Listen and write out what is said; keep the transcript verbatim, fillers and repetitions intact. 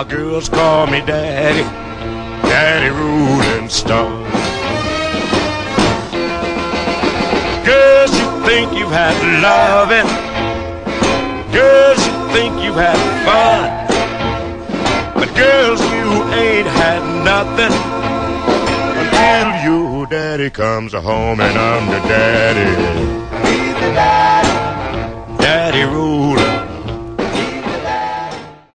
Our girls call me Daddy, Daddy Rolling Stone. Girls, you think you've had loving. Girls, you think you've had fun. But girls, you ain't had nothing until your daddy comes home and I'm the daddy. He's the daddy. Daddy Rolling.